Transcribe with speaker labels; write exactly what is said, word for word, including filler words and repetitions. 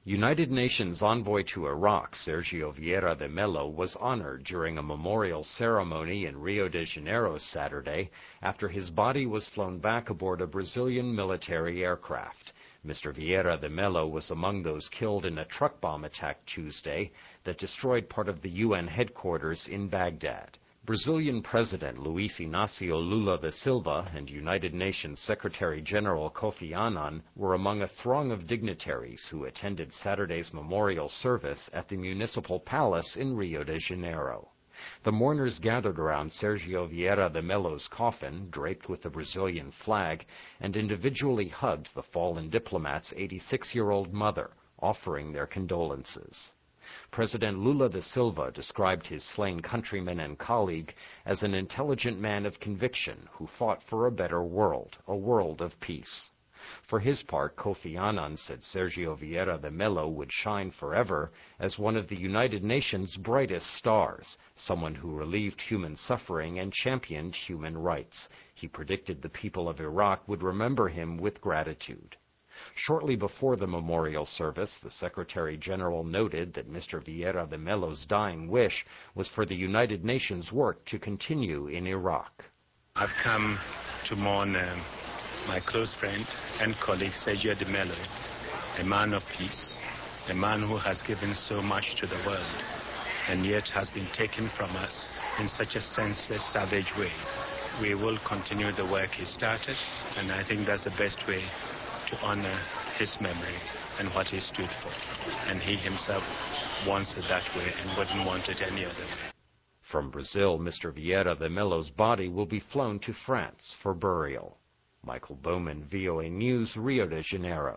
Speaker 1: United Nations envoy to Iraq, Sergio Vieira de Mello, was honored during a memorial ceremony in Rio de Janeiro Saturday after his body was flown back aboard a Brazilian military aircraft. Mister Vieira de Mello was among those killed in a truck bomb attack Tuesday that destroyed part of the U N headquarters in Baghdad. Brazilian President Luiz Inácio Lula da Silva and United Nations Secretary-General Kofi Annan were among a throng of dignitaries who attended Saturday's memorial service at the Municipal Palace in Rio de Janeiro. The mourners gathered around Sergio Vieira de Mello's coffin, draped with the Brazilian flag, and individually hugged the fallen diplomat's eighty-six-year-old mother, offering their condolences. President Lula da Silva described his slain countryman and colleague as an intelligent man of conviction who fought for a better world, a world of peace. For his part, Kofi Annan said Sergio Vieira de Mello would shine forever as one of the United Nations' brightest stars, someone who relieved human suffering and championed human rights. He predicted the people of Iraq would remember him with gratitude. Shortly before the memorial service, the Secretary-General noted that Mister Vieira de Mello's dying wish was for the United Nations work to continue in Iraq.
Speaker 2: I've come to mourn um, my close friend and colleague Sergio de Mello, a man of peace, a man who has given so much to the world and yet has been taken from us in such a senseless, savage way. We will continue the work he started, and I think that's the best way to honor his memory and what he stood for. And he himself wants it that way and wouldn't want it any other way.
Speaker 1: From Brazil, Mister Vieira de Mello's body will be flown to France for burial. Michael Bowman, V O A News, Rio de Janeiro.